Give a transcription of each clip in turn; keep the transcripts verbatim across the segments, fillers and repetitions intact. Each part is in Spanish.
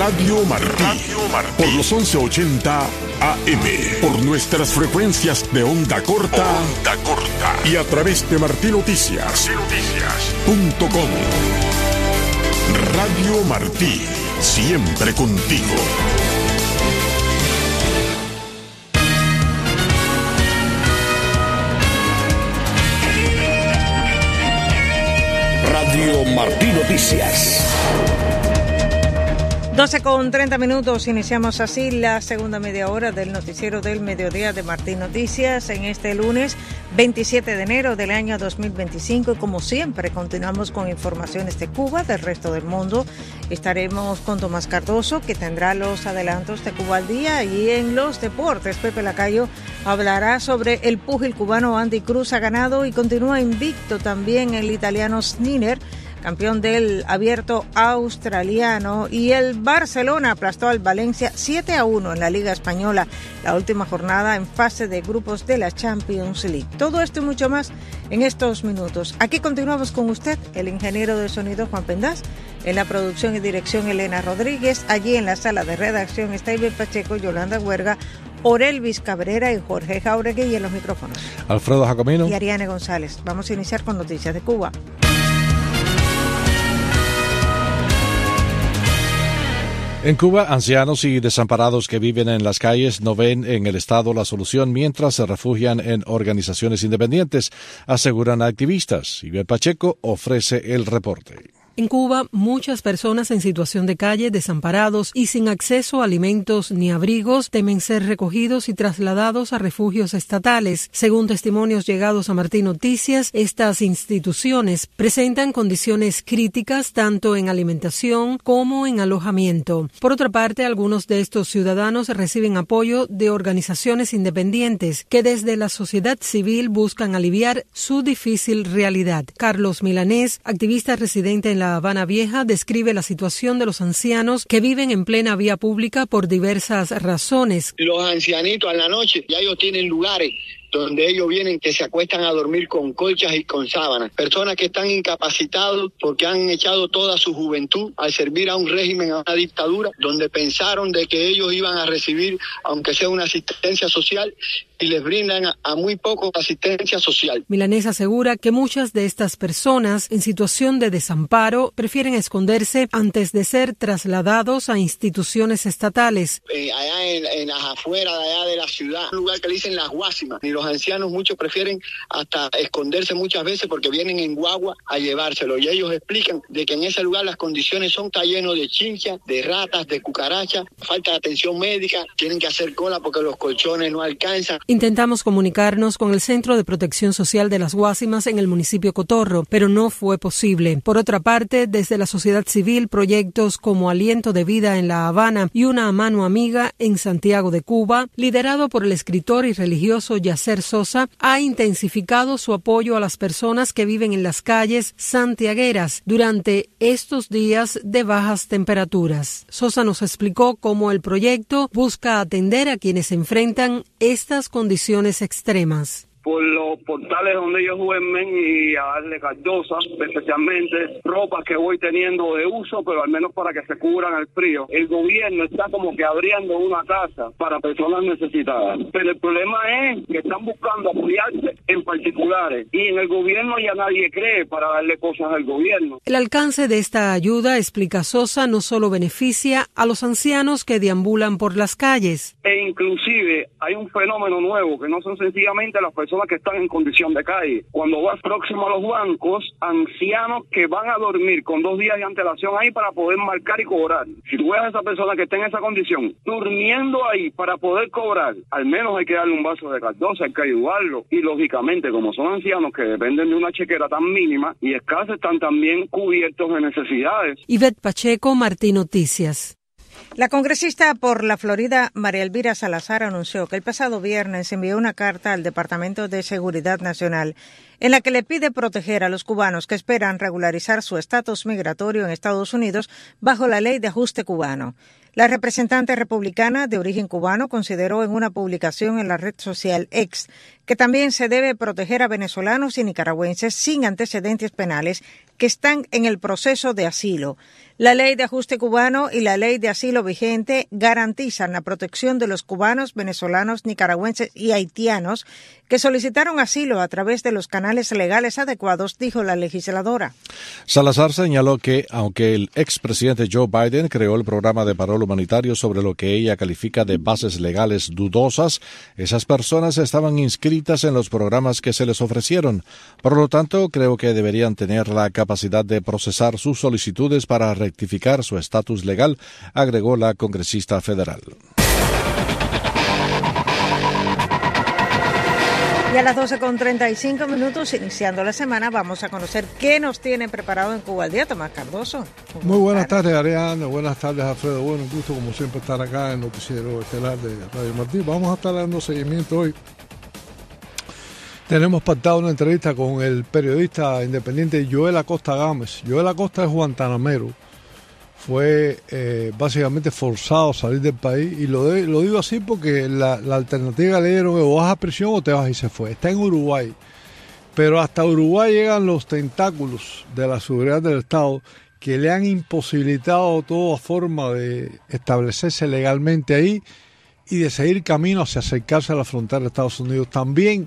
Radio Martí, Radio Martí, por los once ochenta A M, por nuestras frecuencias de onda corta, onda corta y a través de martí noticias punto com. Radio Martí, siempre contigo. Radio Martí Noticias. doce con treinta minutos, iniciamos así la segunda media hora del noticiero del mediodía de Martí Noticias en este lunes veintisiete de enero del año dos mil veinticinco y como siempre continuamos con informaciones de Cuba, del resto del mundo. Estaremos con Tomás Cardoso, que tendrá los adelantos de Cuba al día, y en los deportes Pepe Lacayo hablará sobre el púgil cubano Andy Cruz. Ha ganado y continúa invicto también el italiano Sinner, campeón del abierto australiano, y el Barcelona aplastó al Valencia siete a uno en la Liga Española, la última jornada en fase de grupos de la Champions League. Todo esto y mucho más en estos minutos. Aquí continuamos con usted, el ingeniero de sonido Juan Pendaz, en la producción y dirección Elena Rodríguez, allí en la sala de redacción está Ivette Pacheco, Yolanda Huerga, Orelvis Cabrera y Jorge Jauregui, y en los micrófonos Alfredo Jacomino y Ariane González. Vamos a iniciar con noticias de Cuba. En Cuba, ancianos y desamparados que viven en las calles no ven en el Estado la solución mientras se refugian en organizaciones independientes, aseguran activistas. Ivette Pacheco ofrece el reporte. En Cuba, muchas personas en situación de calle, desamparados y sin acceso a alimentos ni abrigos, temen ser recogidos y trasladados a refugios estatales. Según testimonios llegados a Martí Noticias, estas instituciones presentan condiciones críticas tanto en alimentación como en alojamiento. Por otra parte, algunos de estos ciudadanos reciben apoyo de organizaciones independientes que desde la sociedad civil buscan aliviar su difícil realidad. Carlos Milanés, activista residente en la Habana Vieja, describe la situación de los ancianos que viven en plena vía pública por diversas razones. Los ancianitos a la noche, ya ellos tienen lugares donde ellos vienen, que se acuestan a dormir con colchas y con sábanas. Personas que están incapacitados porque han echado toda su juventud al servir a un régimen, a una dictadura, donde pensaron de que ellos iban a recibir, aunque sea una asistencia social, y les brindan a, a muy poco asistencia social. Milanés asegura que muchas de estas personas en situación de desamparo prefieren esconderse antes de ser trasladados a instituciones estatales. Eh, allá en, en las afueras de allá de la ciudad, un lugar que le dicen las Guásimas, y los ancianos muchos prefieren hasta esconderse muchas veces porque vienen en guagua a llevárselo, y ellos explican de que en ese lugar las condiciones son tan llenos de chinchas, de ratas, de cucarachas, falta de atención médica, tienen que hacer cola porque los colchones no alcanzan. Intentamos comunicarnos con el Centro de Protección Social de las Guásimas en el municipio Cotorro, pero no fue posible. Por otra parte, desde la sociedad civil, proyectos como Aliento de Vida en La Habana y Una Mano Amiga en Santiago de Cuba, liderado por el escritor y religioso Yacer Sosa, ha intensificado su apoyo a las personas que viven en las calles santiagueras durante estos días de bajas temperaturas. Sosa nos explicó cómo el proyecto busca atender a quienes enfrentan estas condiciones extremas. Por los portales donde ellos duermen y a darle cardosa, especialmente ropas que voy teniendo de uso, pero al menos para que se cubran al frío. El gobierno está como que abriendo una casa para personas necesitadas, pero el problema es que están buscando apoyarse en particulares y en el gobierno ya nadie cree para darle cosas al gobierno. El alcance de esta ayuda, explica Sosa, no solo beneficia a los ancianos que deambulan por las calles. E inclusive hay un fenómeno nuevo que no son sencillamente las personas que están en condición de calle. Cuando vas próximo a los bancos, ancianos que van a dormir con dos días de antelación ahí para poder marcar y cobrar. Si tú ves a esa persona que está en esa condición, durmiendo ahí para poder cobrar, al menos hay que darle un vaso de cardosa, hay que ayudarlo. Y lógicamente, como son ancianos que dependen de una chequera tan mínima y escasa, están también cubiertos de necesidades. Ivette Pacheco, Martí Noticias. La congresista por la Florida, María Elvira Salazar, anunció que el pasado viernes envió una carta al Departamento de Seguridad Nacional en la que le pide proteger a los cubanos que esperan regularizar su estatus migratorio en Estados Unidos bajo la ley de ajuste cubano. La representante republicana de origen cubano consideró en una publicación en la red social X que también se debe proteger a venezolanos y nicaragüenses sin antecedentes penales que están en el proceso de asilo. La ley de ajuste cubano y la ley de asilo vigente garantizan la protección de los cubanos, venezolanos, nicaragüenses y haitianos que solicitaron asilo a través de los canales legales adecuados, dijo la legisladora. Salazar señaló que, aunque el expresidente Joe Biden creó el programa de parol humanitario sobre lo que ella califica de bases legales dudosas, esas personas estaban inscritas en los programas que se les ofrecieron. Por lo tanto, creo que deberían tener la capacidad de procesar sus solicitudes para rectificar su estatus legal, agregó la congresista federal. Y a las doce con treinta y cinco minutos, iniciando la semana, vamos a conocer qué nos tiene preparado en Cuba al Día. Tomás Cardoso. Muy buenas tardes, Ariana. Buenas tardes, Alfredo. Bueno, un gusto como siempre estar acá en el noticiero estelar de Radio Martí. Vamos a estar dando seguimiento hoy. Tenemos pactado una entrevista con el periodista independiente Joel Acosta Gámez. Joel Acosta es guantanamero. Fue eh, básicamente forzado a salir del país, y lo, de, lo digo así porque la, la alternativa le dieron: o vas a prisión o te vas, y se fue. Está en Uruguay, pero hasta Uruguay llegan los tentáculos de la seguridad del Estado que le han imposibilitado toda forma de establecerse legalmente ahí y de seguir camino hacia acercarse a la frontera de Estados Unidos. También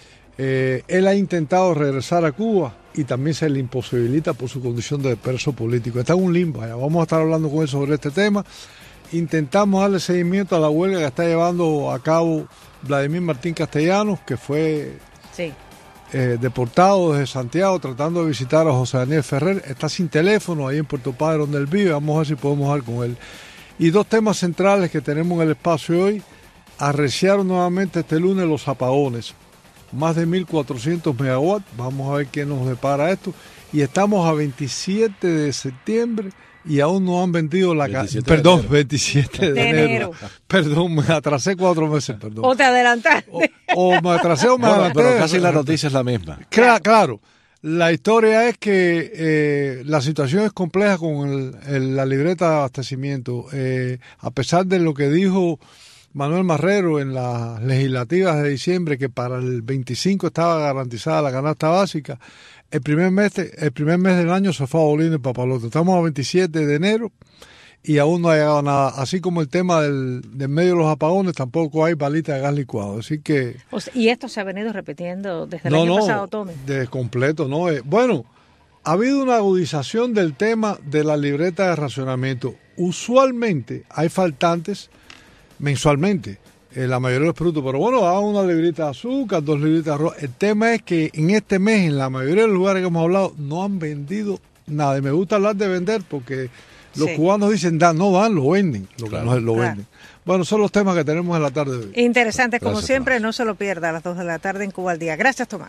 eh, él ha intentado regresar a Cuba y también se le imposibilita por su condición de preso político. Está en un limbo allá. Vamos a estar hablando con él sobre este tema. Intentamos darle seguimiento a la huelga que está llevando a cabo Vladimir Martín Castellanos, que fue sí. eh, deportado desde Santiago tratando de visitar a José Daniel Ferrer. Está sin teléfono ahí en Puerto Padre, donde él vive. Vamos a ver si podemos hablar con él. Y dos temas centrales que tenemos en el espacio hoy. Arreciaron nuevamente este lunes los apagones. Más de mil cuatrocientos megawatts, vamos a ver qué nos depara esto. Y estamos a veintisiete de septiembre y aún no han vendido la casa. Perdón, veintisiete de, de enero. enero. Perdón, me atrasé cuatro meses, perdón. O te adelantaste. O, o me atrasé o me bueno, adelanté. Pero casi la noticia es la misma. Claro, claro. La historia es que eh, la situación es compleja con el, el, la libreta de abastecimiento. Eh, a pesar de lo que dijo Manuel Marrero en las legislativas de diciembre, que para el veinticinco estaba garantizada la canasta básica, el primer mes, el primer mes del año se fue aboliendo el papalote. Estamos a veintisiete de enero y aún no ha llegado nada. Así como el tema del, del medio de los apagones, tampoco hay balita de gas licuado. Así que... O sea, y esto se ha venido repitiendo desde el no, año no, pasado, Tommy. De completo, ¿no? Eh, bueno, ha habido una agudización del tema de la libreta de racionamiento. Usualmente hay faltantes mensualmente, eh, la mayoría de los productos, pero bueno, hagan una librita de azúcar, dos libritas de arroz. El tema es que en este mes, en la mayoría de los lugares que hemos hablado, no han vendido nada. Y me gusta hablar de vender porque los sí. cubanos dicen, dan, no dan, lo venden, lo, claro. no, lo claro. venden. Bueno, son los temas que tenemos en la tarde de hoy. Interesantes, como Gracias, siempre, Tomás. No se lo pierda a las dos de la tarde en Cuba al Día. Gracias, Tomás.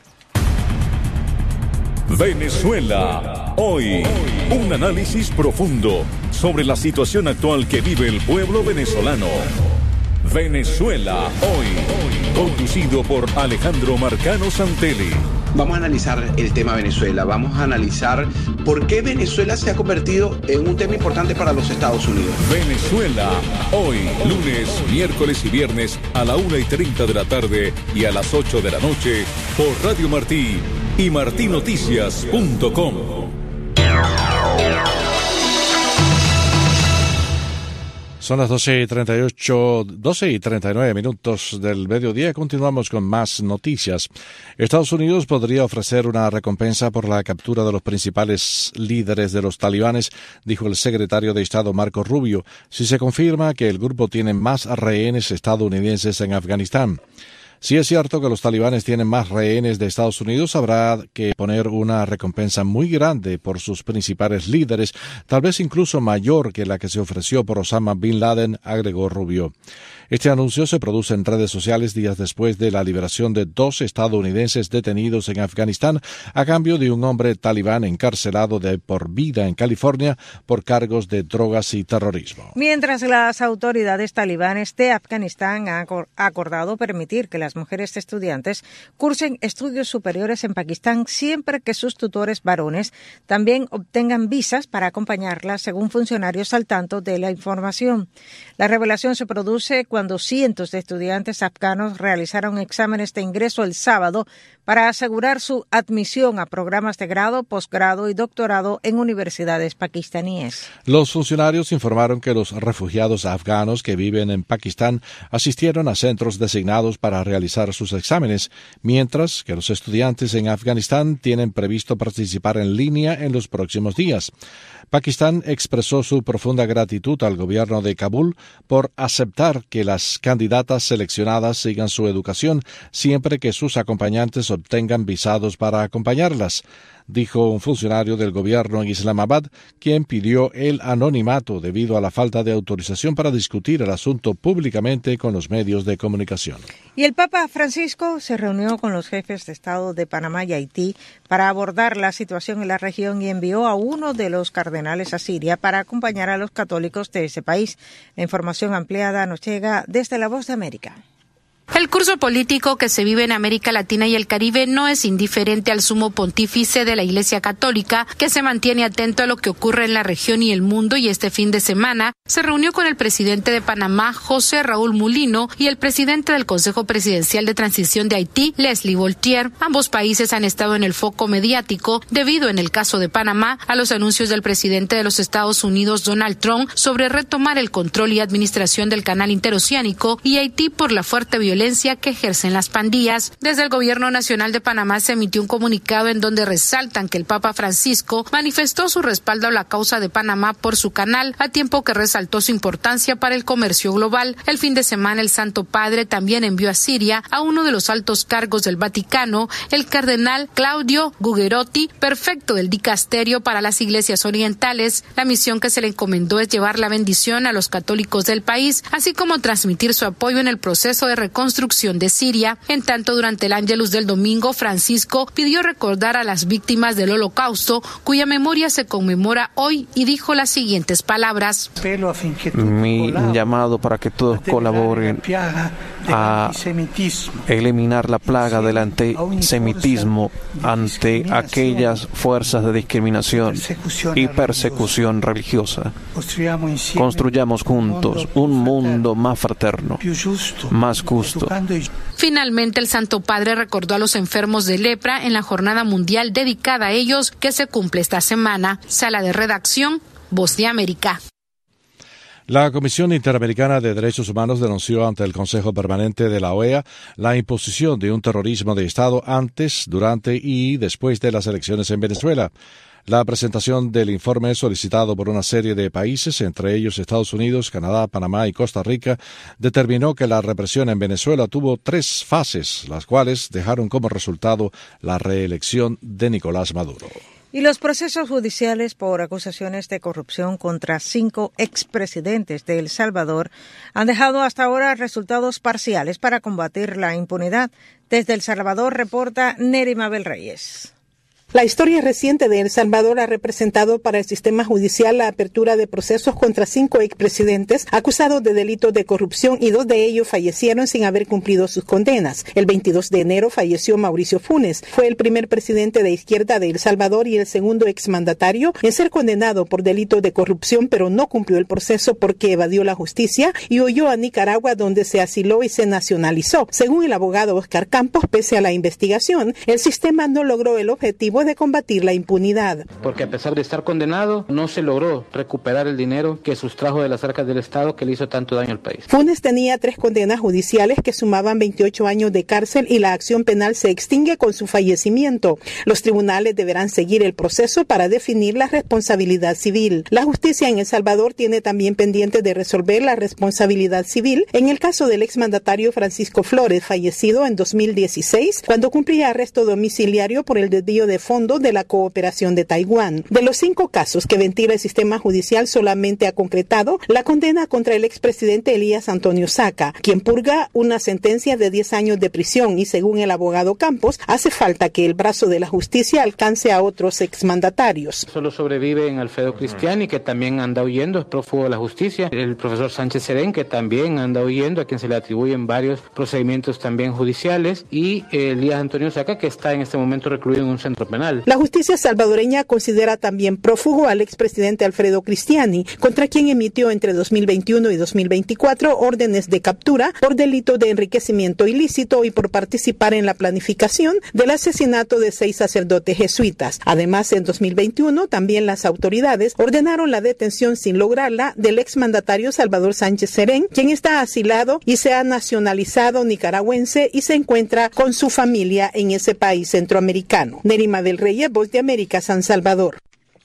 Venezuela hoy, un análisis profundo sobre la situación actual que vive el pueblo venezolano. Venezuela hoy, conducido por Alejandro Marcano Santelli. Vamos a analizar el tema Venezuela, vamos a analizar por qué Venezuela se ha convertido en un tema importante para los Estados Unidos. Venezuela hoy, lunes, miércoles y viernes a la una y treinta de la tarde y a las ocho de la noche por Radio Martí y martí noticias punto com. Son las doce y treinta y ocho, doce y treinta y nueve minutos del mediodía. Continuamos con más noticias. Estados Unidos podría ofrecer una recompensa por la captura de los principales líderes de los talibanes, dijo el secretario de Estado Marco Rubio, si se confirma que el grupo tiene más rehenes estadounidenses en Afganistán. Si es cierto que los talibanes tienen más rehenes de Estados Unidos, habrá que poner una recompensa muy grande por sus principales líderes, tal vez incluso mayor que la que se ofreció por Osama Bin Laden, agregó Rubio. Este anuncio se produce en redes sociales días después de la liberación de dos estadounidenses detenidos en Afganistán a cambio de un hombre talibán encarcelado de por vida en California por cargos de drogas y terrorismo. Mientras las autoridades talibanes de Afganistán han acordado permitir que las las mujeres estudiantes cursen estudios superiores en Pakistán siempre que sus tutores varones también obtengan visas para acompañarlas, según funcionarios al tanto de la información. La revelación se produce cuando cientos de estudiantes afganos realizaron exámenes de ingreso el sábado para asegurar su admisión a programas de grado, posgrado y doctorado en universidades pakistaníes. Los funcionarios informaron que los refugiados afganos que viven en Pakistán asistieron a centros designados para realizar sus exámenes, mientras que los estudiantes en Afganistán tienen previsto participar en línea en los próximos días. Pakistán expresó su profunda gratitud al gobierno de Kabul por aceptar que las candidatas seleccionadas sigan su educación siempre que sus acompañantes obtengan visados para acompañarlas, dijo un funcionario del gobierno en Islamabad, quien pidió el anonimato debido a la falta de autorización para discutir el asunto públicamente con los medios de comunicación. Y el Papa Francisco se reunió con los jefes de Estado de Panamá y Haití para abordar la situación en la región y envió a uno de los cardenales a Siria para acompañar a los católicos de ese país. La información ampliada nos llega desde La Voz de América. El curso político que se vive en América Latina y el Caribe no es indiferente al sumo pontífice de la Iglesia Católica, que se mantiene atento a lo que ocurre en la región y el mundo, y este fin de semana se reunió con el presidente de Panamá, José Raúl Mulino, y el presidente del Consejo Presidencial de Transición de Haití, Leslie Voltier. Ambos países han estado en el foco mediático debido, en el caso de Panamá, a los anuncios del presidente de los Estados Unidos, Donald Trump, sobre retomar el control y administración del canal interoceánico, y Haití por la fuerte violencia que ejercen las pandillas. Desde el Gobierno Nacional de Panamá se emitió un comunicado en donde resaltan que el Papa Francisco manifestó su respaldo a la causa de Panamá por su canal, a tiempo que resaltó su importancia para el comercio global. El fin de semana el Santo Padre también envió a Siria a uno de los altos cargos del Vaticano, el cardenal Claudio Gugerotti, prefecto del dicasterio para las iglesias orientales. La misión que se le encomendó es llevar la bendición a los católicos del país, así como transmitir su apoyo en el proceso de reconstrucción construcción de Siria. En tanto, durante el Ángelus del domingo, Francisco pidió recordar a las víctimas del Holocausto, cuya memoria se conmemora hoy, y dijo las siguientes palabras: mi llamado para que todos colaboren a eliminar la plaga del antisemitismo ante aquellas fuerzas de discriminación y persecución religiosa. Construyamos juntos un mundo más fraterno, más justo. Finalmente, el Santo Padre recordó a los enfermos de lepra en la jornada mundial dedicada a ellos que se cumple esta semana. Sala de redacción, Voz de América. La Comisión Interamericana de Derechos Humanos denunció ante el Consejo Permanente de la O E A la imposición de un terrorismo de Estado antes, durante y después de las elecciones en Venezuela. La presentación del informe, solicitado por una serie de países, entre ellos Estados Unidos, Canadá, Panamá y Costa Rica, determinó que la represión en Venezuela tuvo tres fases, las cuales dejaron como resultado la reelección de Nicolás Maduro. Y los procesos judiciales por acusaciones de corrupción contra cinco expresidentes de El Salvador han dejado hasta ahora resultados parciales para combatir la impunidad. Desde El Salvador reporta Neri Mabel Reyes. La historia reciente de El Salvador ha representado para el sistema judicial la apertura de procesos contra cinco expresidentes acusados de delitos de corrupción, y dos de ellos fallecieron sin haber cumplido sus condenas. El veintidós de enero falleció Mauricio Funes. Fue el primer presidente de izquierda de El Salvador y el segundo exmandatario en ser condenado por delitos de corrupción, pero no cumplió el proceso porque evadió la justicia y huyó a Nicaragua, donde se asiló y se nacionalizó. Según el abogado Oscar Campos, pese a la investigación, el sistema no logró el objetivo de combatir la impunidad. Porque a pesar de estar condenado, no se logró recuperar el dinero que sustrajo de las arcas del Estado, que le hizo tanto daño al país. Funes tenía tres condenas judiciales que sumaban veintiocho años de cárcel, y la acción penal se extingue con su fallecimiento. Los tribunales deberán seguir el proceso para definir la responsabilidad civil. La justicia en El Salvador tiene también pendiente de resolver la responsabilidad civil en el caso del exmandatario Francisco Flores, fallecido en dos mil dieciséis, cuando cumplía arresto domiciliario por el desvío de fondos fondo de la cooperación de Taiwán. De los cinco casos que ventila el sistema judicial, solamente ha concretado la condena contra el expresidente Elías Antonio Saca, quien purga una sentencia de diez años de prisión, y según el abogado Campos, hace falta que el brazo de la justicia alcance a otros exmandatarios. Solo sobreviven Alfredo Cristiani, que también anda huyendo, es prófugo de la justicia, el profesor Sánchez Serén, que también anda huyendo, a quien se le atribuyen varios procedimientos también judiciales, y Elías Antonio Saca, que está en este momento recluido en un centro penal. La justicia salvadoreña considera también prófugo al expresidente Alfredo Cristiani, contra quien emitió entre dos mil veintiuno y dos mil veinticuatro órdenes de captura por delito de enriquecimiento ilícito y por participar en la planificación del asesinato de seis sacerdotes jesuitas. Además, en dos mil veintiuno también las autoridades ordenaron la detención sin lograrla del exmandatario Salvador Sánchez Serén, quien está asilado y se ha nacionalizado nicaragüense y se encuentra con su familia en ese país centroamericano. Nerima del Rey, Voz de América, San Salvador.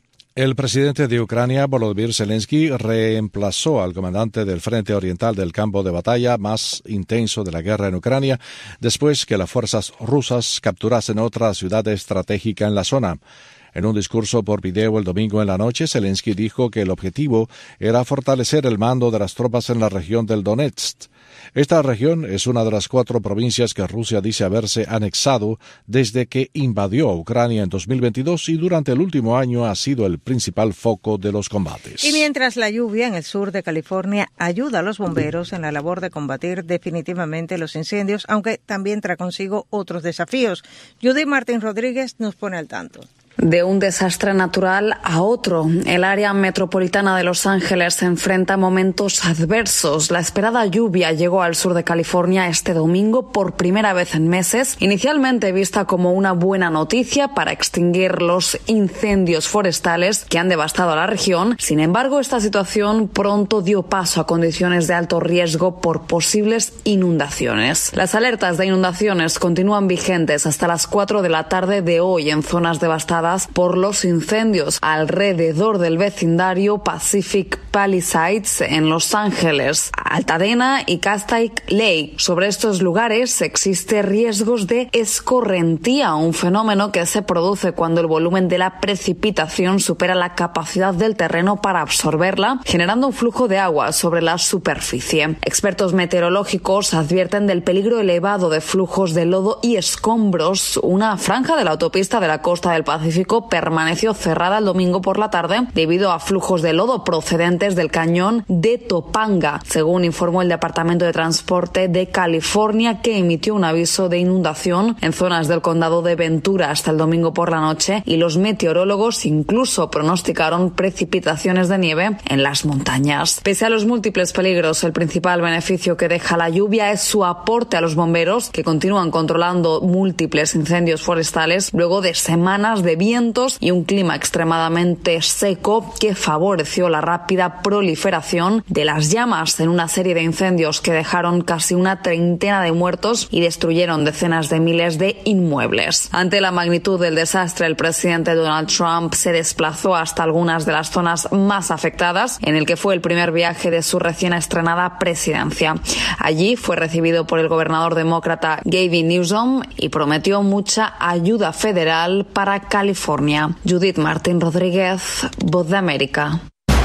El presidente de Ucrania, Volodymyr Zelensky, reemplazó al comandante del Frente Oriental del campo de batalla más intenso de la guerra en Ucrania, después que las fuerzas rusas capturasen otra ciudad estratégica en la zona. En un discurso por video el domingo en la noche, Zelensky dijo que el objetivo era fortalecer el mando de las tropas en la región del Donetsk. Esta región es una de las cuatro provincias que Rusia dice haberse anexado desde que invadió a Ucrania en dos mil veintidós, y durante el último año ha sido el principal foco de los combates. Y mientras la lluvia en el sur de California ayuda a los bomberos en la labor de combatir definitivamente los incendios, aunque también trae consigo otros desafíos. Judith Martín Rodríguez nos pone al tanto. De un desastre natural a otro, el área metropolitana de Los Ángeles se enfrenta a momentos adversos. La esperada lluvia llegó al sur de California este domingo por primera vez en meses, inicialmente vista como una buena noticia para extinguir los incendios forestales que han devastado a la región. Sin embargo, esta situación pronto dio paso a condiciones de alto riesgo por posibles inundaciones. Las alertas de inundaciones continúan vigentes hasta las cuatro de la tarde de hoy en zonas devastadas por los incendios alrededor del vecindario Pacific Palisades en Los Ángeles, Altadena y Castaic Lake. Sobre estos lugares existe riesgos de escorrentía, un fenómeno que se produce cuando el volumen de la precipitación supera la capacidad del terreno para absorberla, generando un flujo de agua sobre la superficie. Expertos meteorológicos advierten del peligro elevado de flujos de lodo y escombros. Una franja de la autopista de la costa del Pacífico permaneció cerrada el domingo por la tarde debido a flujos de lodo procedentes del cañón de Topanga, según informó el Departamento de Transporte de California, que emitió un aviso de inundación en zonas del condado de Ventura hasta el domingo por la noche, y los meteorólogos incluso pronosticaron precipitaciones de nieve en las montañas. Pese a los múltiples peligros, el principal beneficio que deja la lluvia es su aporte a los bomberos, que continúan controlando múltiples incendios forestales luego de semanas de vientos y un clima extremadamente seco que favoreció la rápida proliferación de las llamas en una serie de incendios que dejaron casi una treintena de muertos y destruyeron decenas de miles de inmuebles. Ante la magnitud del desastre, el presidente Donald Trump se desplazó hasta algunas de las zonas más afectadas, en el que fue el primer viaje de su recién estrenada presidencia. Allí fue recibido por el gobernador demócrata Gavin Newsom y prometió mucha ayuda federal para California. Judith Martín Rodríguez, Voz de América.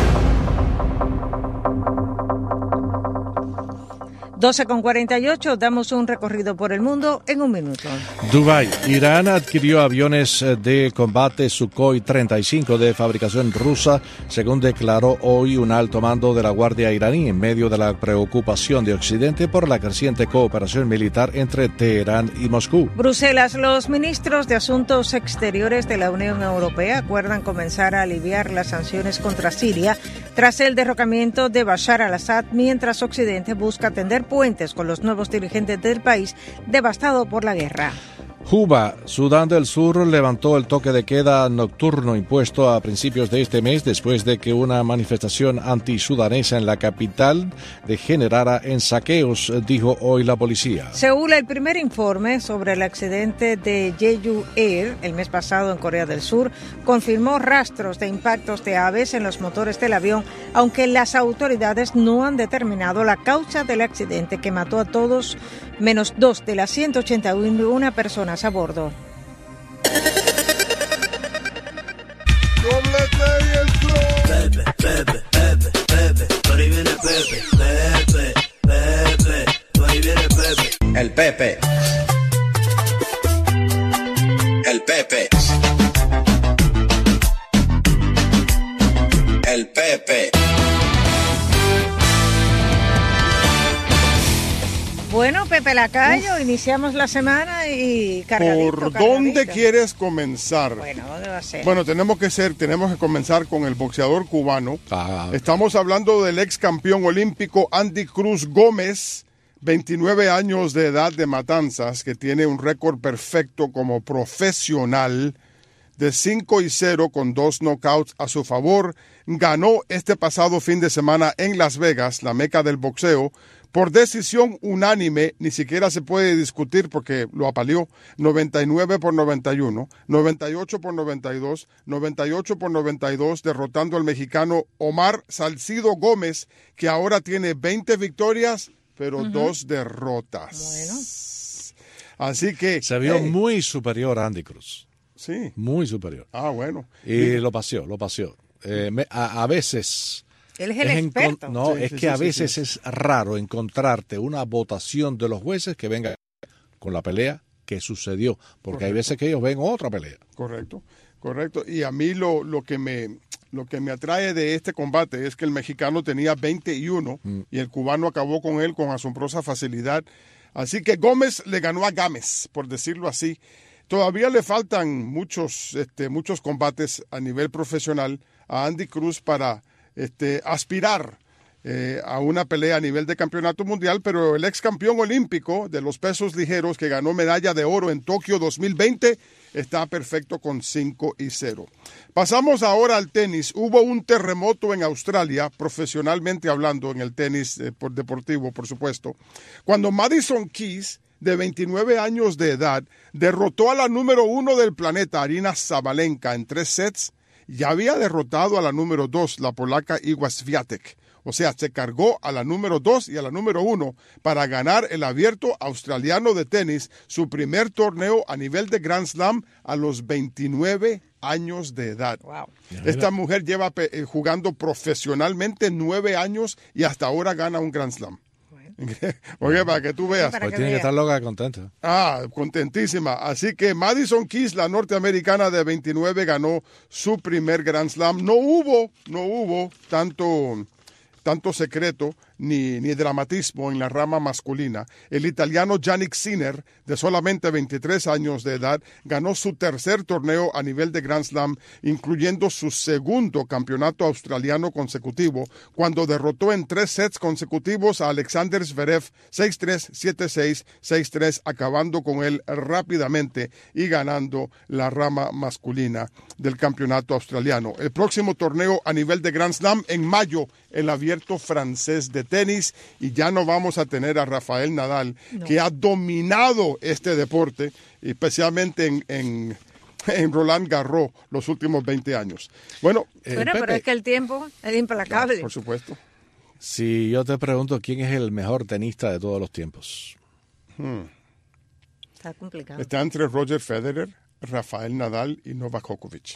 doce con cuarenta y ocho, damos un recorrido por el mundo en un minuto. Dubái. Irán adquirió aviones de combate Sukhoi treinta y cinco de fabricación rusa, según declaró hoy un alto mando de la Guardia iraní, en medio de la preocupación de Occidente por la creciente cooperación militar entre Teherán y Moscú. Bruselas. Los ministros de Asuntos Exteriores de la Unión Europea acuerdan comenzar a aliviar las sanciones contra Siria tras el derrocamiento de Bashar al-Assad, mientras Occidente busca atender puentes con los nuevos dirigentes del país devastado por la guerra. Juba. Sudán del Sur levantó el toque de queda nocturno impuesto a principios de este mes después de que una manifestación antisudanesa en la capital degenerara en saqueos, dijo hoy la policía. Seúl. El primer informe sobre el accidente de Jeju Air el mes pasado en Corea del Sur confirmó rastros de impactos de aves en los motores del avión, aunque las autoridades no han determinado la causa del accidente que mató a todos menos dos de las ciento ochenta y una personas a bordo. Pepe, Pepe, Pepe, ahí viene Pepe. El Pepe. El Pepe. El Pepe. Bueno, Pepe Lacayo, Uf. iniciamos la semana y cargadito, ¿Por cargadito. dónde quieres comenzar? Bueno, ¿dónde va a ser? Bueno, tenemos que ser, tenemos que comenzar con el boxeador cubano. Ah. Estamos hablando del ex campeón olímpico Andy Cruz Gómez, veintinueve años de edad, de Matanzas, que tiene un récord perfecto como profesional de cinco y cero con dos knockouts a su favor. Ganó este pasado fin de semana en Las Vegas, la meca del boxeo, por decisión unánime. Ni siquiera se puede discutir porque lo apaleó. noventa y nueve por noventa y uno, noventa y ocho por noventa y dos, noventa y ocho por noventa y dos, derrotando al mexicano Omar Salcido Gómez, que ahora tiene veinte victorias, pero uh-huh. dos derrotas. Bueno. Así que... Se vio hey. muy superior a Andy Cruz. Sí. Muy superior. Ah, bueno. Y sí. lo paseó, lo paseó. Eh, me, a, a veces... Él es el es experto. Encon- no, sí, es sí, que sí, a sí, veces sí. es raro encontrarte una votación de los jueces que venga con la pelea que sucedió, porque Correcto. hay veces que ellos ven otra pelea. Correcto, correcto. Y a mí lo, lo que me lo que me atrae de este combate es que el mexicano tenía veinte y uno mm. y el cubano acabó con él con asombrosa facilidad. Así que Gómez le ganó a Gámez, por decirlo así. Todavía le faltan muchos, este, muchos combates a nivel profesional a Andy Cruz para este, aspirar eh, a una pelea a nivel de campeonato mundial, pero el ex campeón olímpico de los pesos ligeros que ganó medalla de oro en Tokio dos mil veinte está perfecto con cinco y cero. Pasamos ahora al tenis. Hubo un terremoto en Australia, profesionalmente hablando, en el tenis eh, por deportivo, por supuesto, cuando Madison Keys, de veintinueve años de edad, derrotó a la número uno del planeta, Aryna Sabalenka, en tres sets. Ya había derrotado a la número dos, la polaca Iga Swiatek. O sea, se cargó a la número dos y a la número uno para ganar el abierto australiano de tenis, su primer torneo a nivel de Grand Slam a los veintinueve años de edad. Wow. Esta mujer lleva pe- jugando profesionalmente nueve años y hasta ahora gana un Grand Slam. Oye, para que tú veas. Sí, pues tiene que estar loca contenta. Ah, contentísima. Así que Madison Keys, la norteamericana de veintinueve, ganó su primer Grand Slam. No hubo, no hubo tanto, tanto secreto ni, ni dramatismo en la rama masculina. El italiano Jannik Sinner, de solamente veintitrés años de edad, ganó su tercer torneo a nivel de Grand Slam, incluyendo su segundo campeonato australiano consecutivo, cuando derrotó en tres sets consecutivos a Alexander Zverev seis tres, siete seis, seis tres, acabando con él rápidamente y ganando la rama masculina del campeonato australiano. El próximo torneo a nivel de Grand Slam en mayo, el abierto francés de tenis, y ya no vamos a tener a Rafael Nadal, no. que ha dominado este deporte, especialmente en, en, en Roland Garros los últimos veinte años. Bueno, eh, bueno pero es que el tiempo es implacable. Claro, por supuesto. Si yo te pregunto quién es el mejor tenista de todos los tiempos. Hmm. Está complicado. Está entre Roger Federer, Rafael Nadal y Novak Djokovic.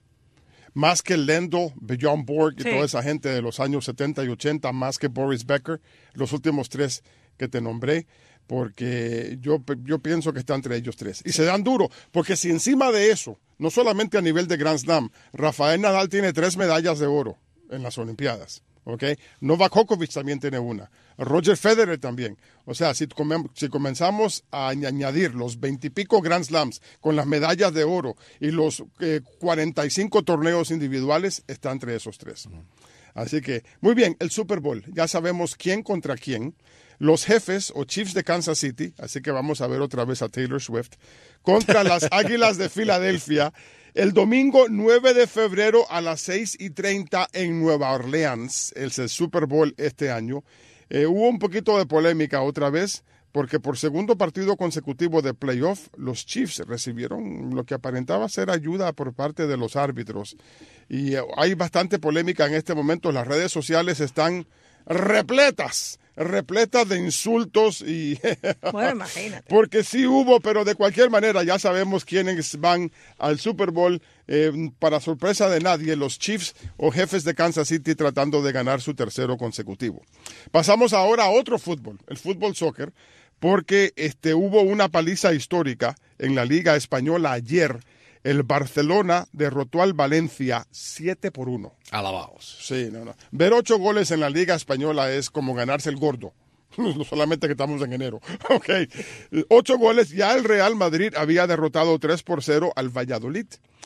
Más que Lendl, Bjorn Borg y sí. toda esa gente de los años setenta y ochenta, más que Boris Becker, los últimos tres que te nombré, porque yo, yo pienso que está entre ellos tres. Y se dan duro, porque si encima de eso, no solamente a nivel de Grand Slam, Rafael Nadal tiene tres medallas de oro en las Olimpiadas. Okay. Novak Djokovic también tiene una. Roger Federer también. O sea, si, com- si comenzamos a añadir los veintipico Grand Slams con las medallas de oro y los eh, cuarenta y cinco torneos individuales, está entre esos tres. Uh-huh. Así que, muy bien, el Super Bowl. Ya sabemos quién contra quién. Los Jefes o Chiefs de Kansas City, así que vamos a ver otra vez a Taylor Swift, contra las Águilas de Filadelfia. El domingo nueve de febrero a las seis y treinta en Nueva Orleans, es el Super Bowl este año. Eh, hubo un poquito de polémica otra vez, porque por segundo partido consecutivo de playoff, los Chiefs recibieron lo que aparentaba ser ayuda por parte de los árbitros. Y eh, hay bastante polémica en este momento. Las redes sociales están repletas repleta de insultos y... Bueno, imagínate. Porque sí hubo, pero de cualquier manera ya sabemos quiénes van al Super Bowl. Eh, para sorpresa de nadie, los Chiefs o Jefes de Kansas City tratando de ganar su tercero consecutivo. Pasamos ahora a otro fútbol, el fútbol soccer, porque este, hubo una paliza histórica en la Liga Española ayer. El Barcelona derrotó al Valencia siete por uno. Alabaos. Sí, no, no. Ver ocho goles en la Liga Española es como ganarse el gordo. No solamente que estamos en enero. Ok. Ocho goles. Ya el Real Madrid había derrotado tres por cero al Valladolid.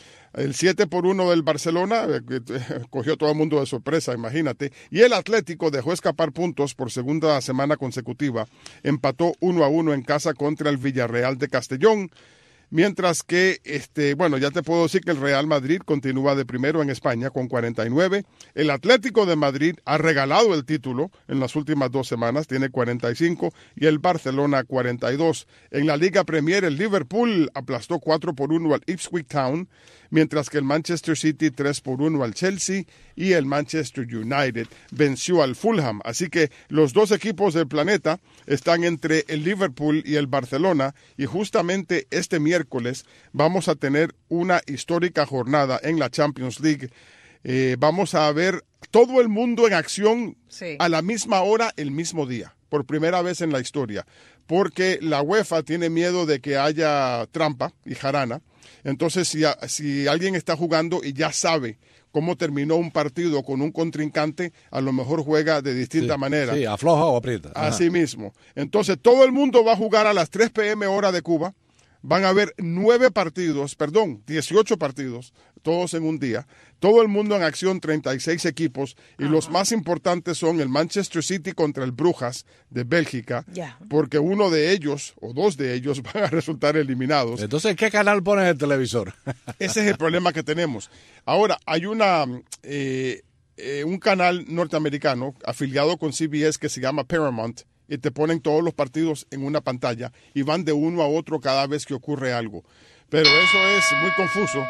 El siete por uno del Barcelona eh, eh, cogió a todo el mundo de sorpresa, imagínate. Y el Atlético dejó escapar puntos por segunda semana consecutiva. Empató uno a uno en casa contra el Villarreal de Castellón. Mientras que, este, bueno, ya te puedo decir que el Real Madrid continúa de primero en España con cuarenta y nueve. El Atlético de Madrid ha regalado el título en las últimas dos semanas, tiene cuarenta y cinco, y el Barcelona cuarenta y dos. En la Liga Premier, el Liverpool aplastó cuatro por uno al Ipswich Town, mientras que el Manchester City tres por uno al Chelsea y el Manchester United venció al Fulham. Así que los dos equipos del planeta están entre el Liverpool y el Barcelona, y justamente este miércoles vamos a tener una histórica jornada en la Champions League. Eh, vamos a ver todo el mundo en acción sí. a la misma hora, el mismo día, por primera vez en la historia, porque la UEFA tiene miedo de que haya trampa y jarana. Entonces, si, a, si alguien está jugando y ya sabe cómo terminó un partido con un contrincante, a lo mejor juega de distinta sí, manera. Sí, afloja o aprieta. Ajá. Así mismo. Entonces, todo el mundo va a jugar a las tres p m hora de Cuba. Van a haber nueve partidos, perdón, dieciocho partidos, todos en un día. Todo el mundo en acción, treinta y seis equipos. Y Ajá. los más importantes son el Manchester City contra el Brujas de Bélgica, yeah. porque uno de ellos, o dos de ellos, van a resultar eliminados. Entonces, ¿qué canal pones en el televisor? Ese es el problema que tenemos. Ahora, hay una eh, eh, un canal norteamericano afiliado con C B S que se llama Paramount, y te ponen todos los partidos en una pantalla y van de uno a otro cada vez que ocurre algo. Pero eso es muy confuso.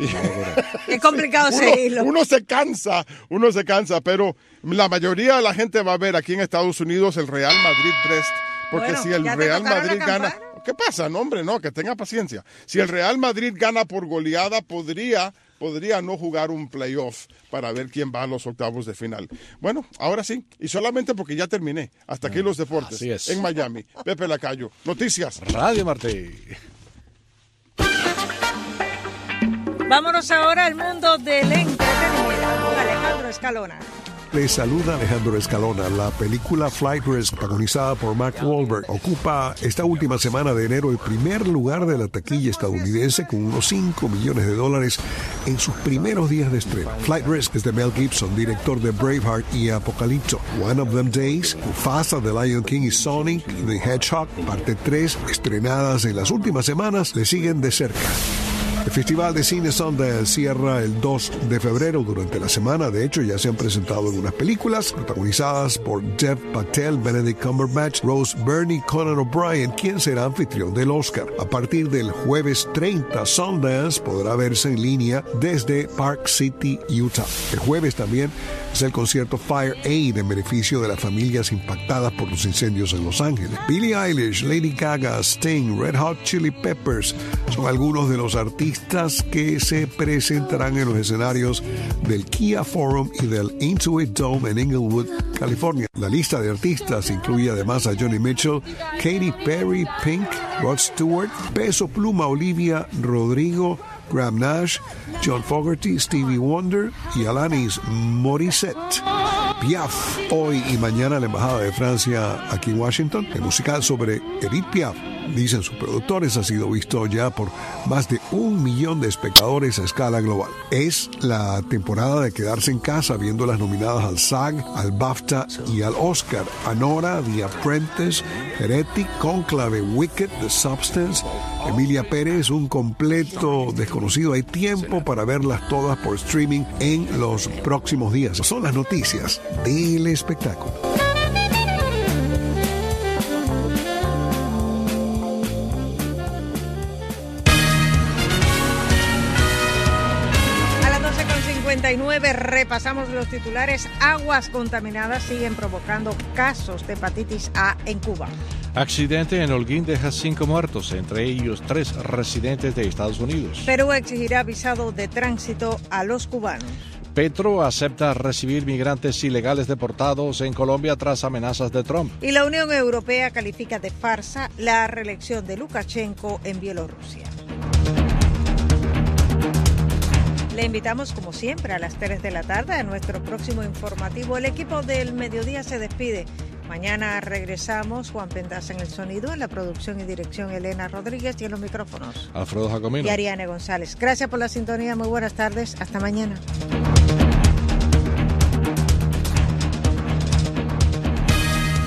Es complicado uno, seguirlo. Uno se cansa, uno se cansa, pero la mayoría de la gente va a ver aquí en Estados Unidos el Real Madrid-Brest, porque bueno, si el Real Madrid gana... ¿Qué pasa? No, hombre, no, que tenga paciencia. Si el Real Madrid gana por goleada, podría... podría no jugar un playoff para ver quién va a los octavos de final. Bueno, ahora sí, y solamente porque ya terminé. Hasta aquí los deportes. Así es. En Miami. Pepe Lacayo. Noticias. Radio Martí. Vámonos ahora al mundo del entretenimiento con Alejandro Escalona. Les saluda Alejandro Escalona. La película Flight Risk, protagonizada por Mark Wahlberg, ocupa esta última semana de enero el primer lugar de la taquilla estadounidense con unos cinco millones de dólares en sus primeros días de estreno. Flight Risk es de Mel Gibson, director de Braveheart y Apocalipto. One of Them Days, Mufasa, The Lion King y Sonic the Hedgehog, parte tres, estrenadas en las últimas semanas, le siguen de cerca. El Festival de Cine Sundance cierra el dos de febrero durante la semana. De hecho, ya se han presentado algunas películas protagonizadas por Dev Patel, Benedict Cumberbatch, Rose Byrne y Conan O'Brien, quien será anfitrión del Oscar. A partir del jueves treinta, Sundance podrá verse en línea desde Park City, Utah. El jueves también es el concierto Fire Aid en beneficio de las familias impactadas por los incendios en Los Ángeles. Billie Eilish, Lady Gaga, Sting, Red Hot Chili Peppers son algunos de los artistas que se presentarán en los escenarios del Kia Forum y del Intuit Dome en Inglewood, California. La lista de artistas incluye además a Joni Mitchell, Katy Perry, Pink, Rod Stewart, Peso Pluma, Olivia Rodrigo, Graham Nash, John Fogerty, Stevie Wonder y Alanis Morissette. Piaf. Hoy y mañana la Embajada de Francia aquí en Washington. El musical sobre Edith Piaf, dicen sus productores, ha sido visto ya por más de un millón de espectadores a escala global. Es la temporada de quedarse en casa viendo las nominadas al SAG, al BAFTA y al Oscar. Anora, The Apprentice, Heretic, Conclave, Wicked, The Substance, Emilia Pérez, un completo desconocido. Hay tiempo para verlas todas por streaming en los próximos días. Son las noticias del espectáculo. A las doce con cincuenta y nueve nueve repasamos los titulares. Aguas contaminadas siguen provocando casos de hepatitis A en Cuba. Accidente en Holguín deja cinco muertos, entre ellos tres residentes de Estados Unidos. Perú exigirá visado de tránsito a los cubanos. Petro acepta recibir migrantes ilegales deportados en Colombia tras amenazas de Trump. Y la Unión Europea califica de farsa la reelección de Lukashenko en Bielorrusia. Le invitamos, como siempre, a las tres de la tarde a nuestro próximo informativo. El equipo del Mediodía se despide. Mañana regresamos. Juan Pendaza en el sonido, en la producción y dirección Elena Rodríguez y en los micrófonos Alfredo Jacomino y Ariane González. Gracias por la sintonía. Muy buenas tardes. Hasta mañana.